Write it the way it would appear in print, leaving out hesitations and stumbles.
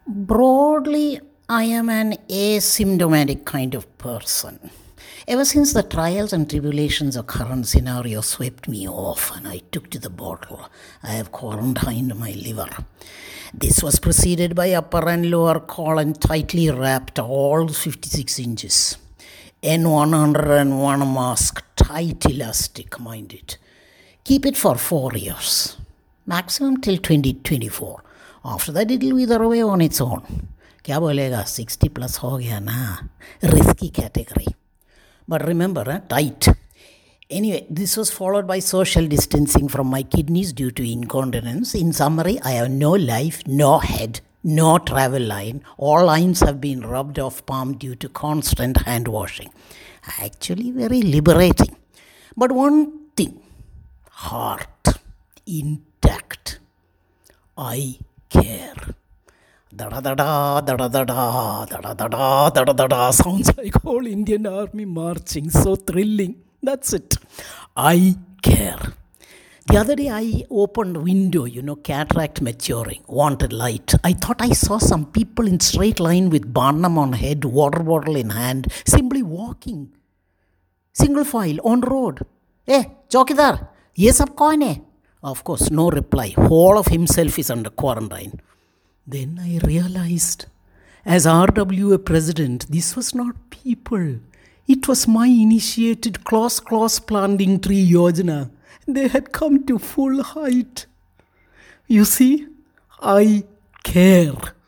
Broadly, I am an asymptomatic kind of person. Ever since the trials and tribulations of current scenario swept me off and I took to the bottle, I have quarantined my liver. This was preceded by upper and lower colon tightly wrapped, all 56 inches. N101 mask, tight elastic, mind it. Keep it for 4 years, maximum till 2024. After that, it will wither away on its own. क्या बोलेगा 60 plus हो गया ना, risky category. But remember, tight. Anyway, this was followed by social distancing from my kidneys due to incontinence. In summary, I have no life, no head, no travel line. All lines have been rubbed off palm due to constant hand washing. Actually, very liberating. But one thing, heart intact. I care. Da-da-da-da, da-da-da-da, da-da-da-da, da-da-da-da. Sounds like whole Indian army marching. So thrilling. That's it. I care. The other day I opened window, cataract maturing, wanted light. I thought I saw some people in straight line with Barnum on head, water bottle in hand, simply walking. Single file on road. Chowkidar, ye sab kaun hai? Of course, no reply. Whole of himself is under quarantine. Then I realized, as RWA president, this was not people. It was my initiated class planting tree yojana. They had come to full height. You see, I care.